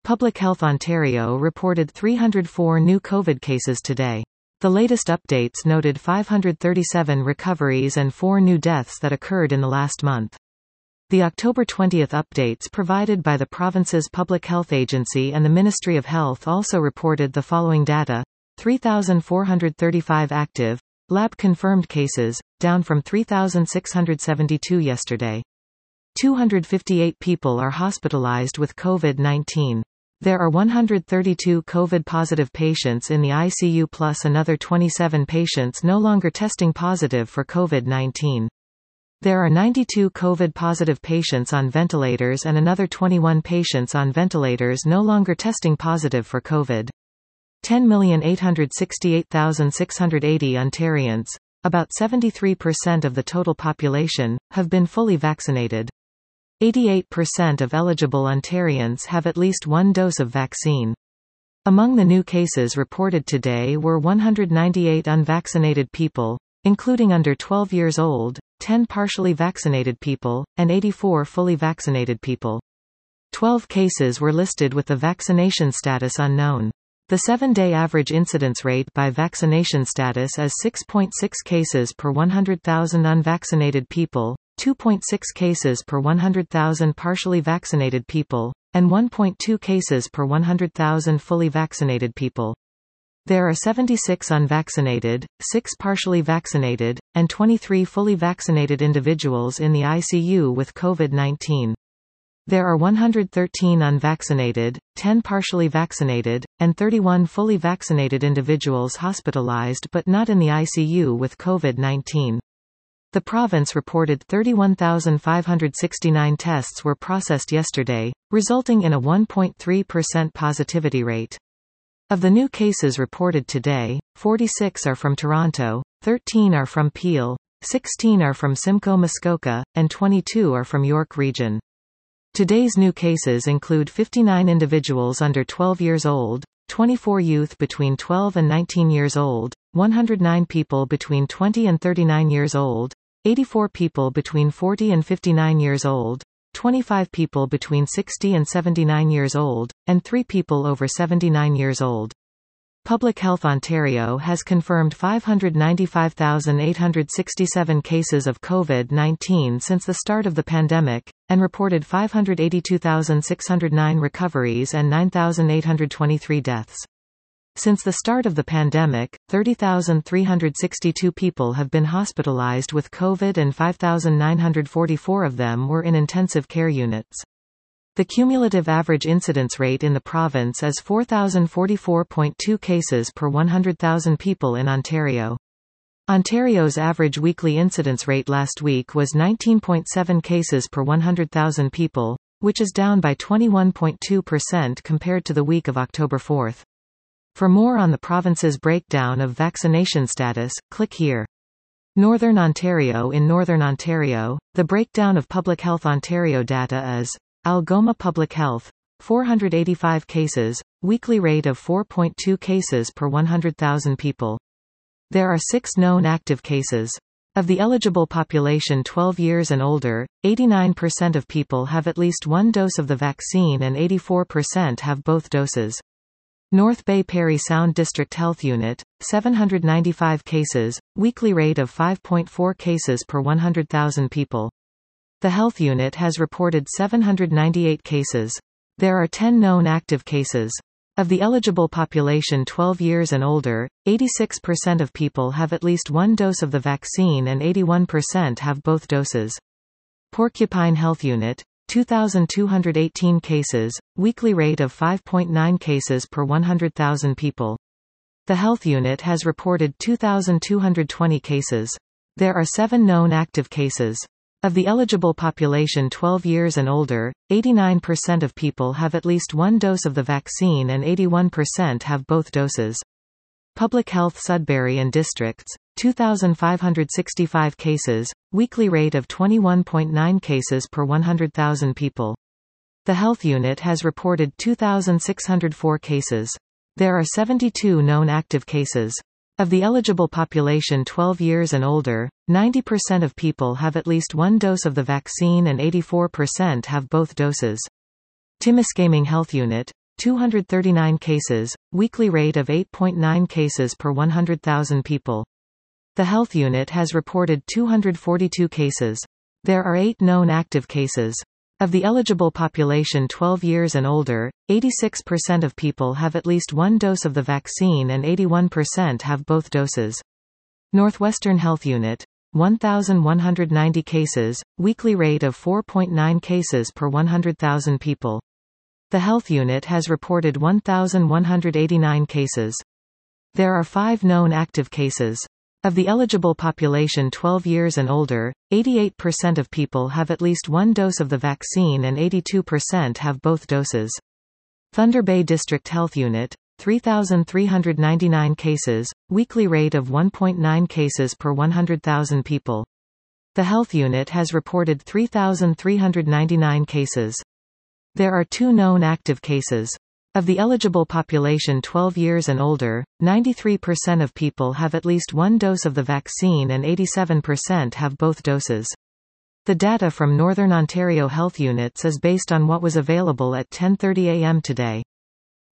Public Health Ontario reported 304 new COVID cases today. The latest updates noted 537 recoveries and 4 new deaths that occurred in the last month. The October 20 updates provided by the province's Public Health Agency and the Ministry of Health also reported the following data: 3,435 active, lab-confirmed cases, down from 3,672 yesterday. 258 people are hospitalized with COVID-19. There are 132 COVID-positive patients in the ICU plus another 27 patients no longer testing positive for COVID-19. There are 92 COVID-positive patients on ventilators and another 21 patients on ventilators no longer testing positive for COVID. 10,868,680 Ontarians, about 73% of the total population, have been fully vaccinated. 88% of eligible Ontarians have at least one dose of vaccine. Among the new cases reported today were 198 unvaccinated people, including under 12 years old, 10 partially vaccinated people, and 84 fully vaccinated people. 12 cases were listed with the vaccination status unknown. The 7-day average incidence rate by vaccination status is 6.6 cases per 100,000 unvaccinated people, 2.6 cases per 100,000 partially vaccinated people, and 1.2 cases per 100,000 fully vaccinated people. There are 76 unvaccinated, 6 partially vaccinated, and 23 fully vaccinated individuals in the ICU with COVID-19. There are 113 unvaccinated, 10 partially vaccinated, and 31 fully vaccinated individuals hospitalized but not in the ICU with COVID-19. The province reported 31,569 tests were processed yesterday, resulting in a 1.3% positivity rate. Of the new cases reported today, 46 are from Toronto, 13 are from Peel, 16 are from Simcoe Muskoka, and 22 are from York Region. Today's new cases include 59 individuals under 12 years old, 24 youth between 12 and 19 years old, 109 people between 20 and 39 years old, 84 people between 40 and 59 years old, 25 people between 60 and 79 years old, and 3 people over 79 years old. Public Health Ontario has confirmed 595,867 cases of COVID-19 since the start of the pandemic, and reported 582,609 recoveries and 9,823 deaths. Since the start of the pandemic, 30,362 people have been hospitalized with COVID and 5,944 of them were in intensive care units. The cumulative average incidence rate in the province is 4,044.2 cases per 100,000 people in Ontario. Ontario's average weekly incidence rate last week was 19.7 cases per 100,000 people, which is down by 21.2% compared to the week of October 4. For more on the province's breakdown of vaccination status, click here. Northern Ontario. In Northern Ontario, the breakdown of Public Health Ontario data is: Algoma Public Health, 485 cases, weekly rate of 4.2 cases per 100,000 people. There are 6 known active cases. Of the eligible population 12 years and older, 89% of people have at least one dose of the vaccine and 84% have both doses. North Bay Parry Sound District Health Unit, 795 cases, weekly rate of 5.4 cases per 100,000 people. The health unit has reported 798 cases. There are 10 known active cases. Of the eligible population 12 years and older, 86% of people have at least one dose of the vaccine and 81% have both doses. Porcupine Health Unit, 2,218 cases, weekly rate of 5.9 cases per 100,000 people. The health unit has reported 2,220 cases. There are 7 known active cases. Of the eligible population 12 years and older, 89% of people have at least one dose of the vaccine and 81% have both doses. Public Health Sudbury and Districts, 2,565 cases, weekly rate of 21.9 cases per 100,000 people. The health unit has reported 2,604 cases. There are 72 known active cases. Of the eligible population 12 years and older, 90% of people have at least one dose of the vaccine and 84% have both doses. Timiskaming Health Unit, 239 cases, weekly rate of 8.9 cases per 100,000 people. The health unit has reported 242 cases. There are 8 known active cases. Of the eligible population 12 years and older, 86% of people have at least one dose of the vaccine and 81% have both doses. Northwestern Health Unit. 1,190 cases, weekly rate of 4.9 cases per 100,000 people. The health unit has reported 1,189 cases. There are 5 known active cases. Of the eligible population 12 years and older, 88% of people have at least one dose of the vaccine and 82% have both doses. Thunder Bay District Health Unit. 3,399 cases, weekly rate of 1.9 cases per 100,000 people. The health unit has reported 3,399 cases. There are 2 known active cases. Of the eligible population 12 years and older, 93% of people have at least one dose of the vaccine and 87% have both doses. The data from Northern Ontario Health Units is based on what was available at 10:30 a.m. today.